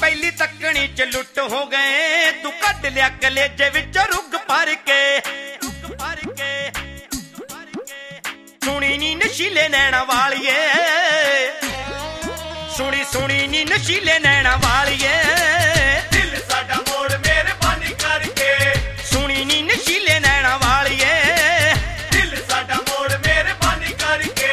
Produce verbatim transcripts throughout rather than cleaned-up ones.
पहली तकनी च लुट हो गए, तू कट लिया कलेजे विच रुग भर के। सुनी नी नशीले नैना वालिए, सुनी सुनी नी नशीले नैना वालिए, दिल साडा मोड़ मेहरबानी करके। सुनी नी नशीले नैना वालिए, दिल साडा मोड़ मेहरबानी करके।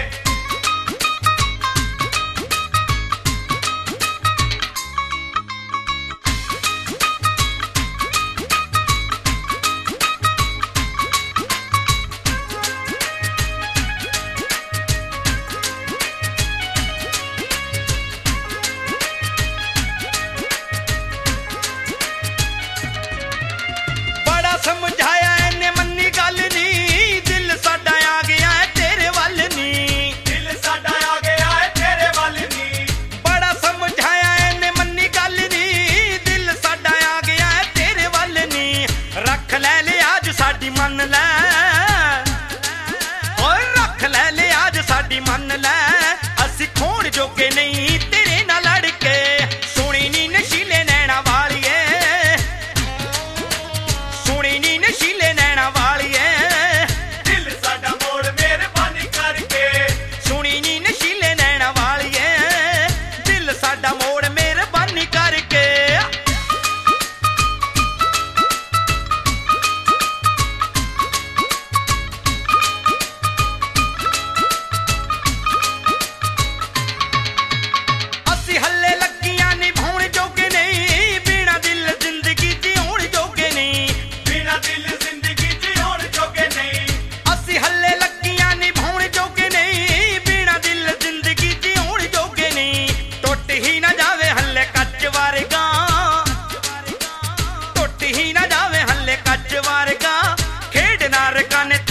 समझाया इन्ने मन्नी गल नी, दिल साडा आ गया है तेरे वल नी। दिल साडा आ गया है तेरे वल नी। बड़ा समझाया इन्ने मन्नी गल नी, दिल साडा आ गया है तेरे वल नी। रख ले ले आज साडी मन ले, ओए रख ले ले आज साडी मन ले, असी खोण जोगे नहीं तेरे नाल लड़ के। सुनी नी नशीले नैना वालिए, सुनी नी नशीले नैना वालिए, दिल साडा मोड़ मेहरबानी करके। सुनी नी नशीले नैना वालिए, दिल साडा मोड़ मेहरबानी करके। असी हल्ले लगियां निभाउण जोगे नहीं, बिना दिल जिंदगी जिउण जोगे नहीं। बिना दिल जिंदगी जिउण जोगे नहीं। असी हल्ले लगियां निभाउण जोगे नहीं, बिना दिल जिंदगी जिउण जोगे नहीं। टुट ही ना जावे हल्ले कच्च वारगा, टुट ही ना जावे हल्ले कच्च वारगा, खेड नारका ने